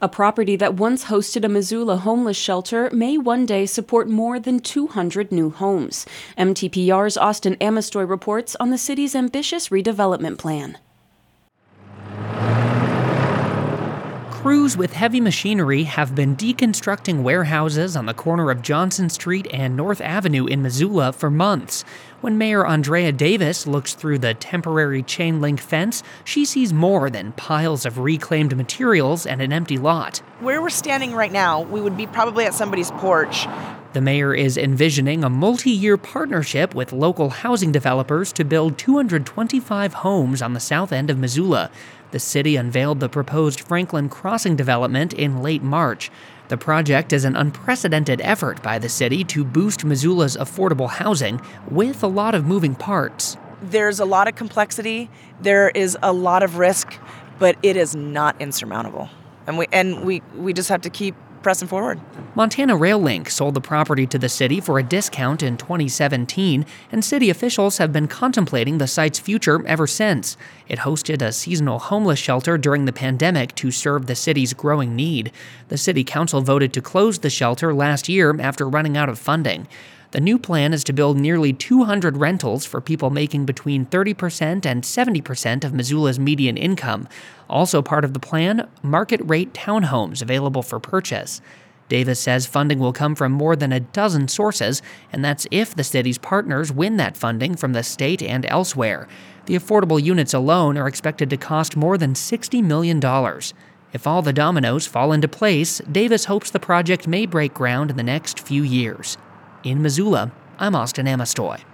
A property that once hosted a Missoula homeless shelter may one day support more than 200 new homes. MTPR's Austin Amestoy reports on the city's ambitious redevelopment plan. Crews with heavy machinery have been deconstructing warehouses on the corner of Johnson Street and North Avenue in Missoula for months. When Mayor Andrea Davis looks through the temporary chain-link fence, she sees more than piles of reclaimed materials and an empty lot. Where we're standing right now, we would be probably at somebody's porch. The mayor is envisioning a multi-year partnership with local housing developers to build 225 homes on the south end of Missoula. The city unveiled the proposed Franklin Crossing development in late March. The project is an unprecedented effort by the city to boost Missoula's affordable housing with a lot of moving parts. There's a lot of complexity, there is a lot of risk, but it is not insurmountable. And we just have to keep pressing forward. Montana Rail Link sold the property to the city for a discount in 2017, and city officials have been contemplating the site's future ever since. It hosted a seasonal homeless shelter during the pandemic to serve the city's growing need. The city council voted to close the shelter last year after running out of funding. The new plan is to build nearly 200 rentals for people making between 30% and 70% of Missoula's median income. Also part of the plan, market-rate townhomes available for purchase. Davis says funding will come from more than a dozen sources, and that's if the city's partners win that funding from the state and elsewhere. The affordable units alone are expected to cost more than $60 million. If all the dominoes fall into place, Davis hopes the project may break ground in the next few years. In Missoula, I'm Austin Amestoy.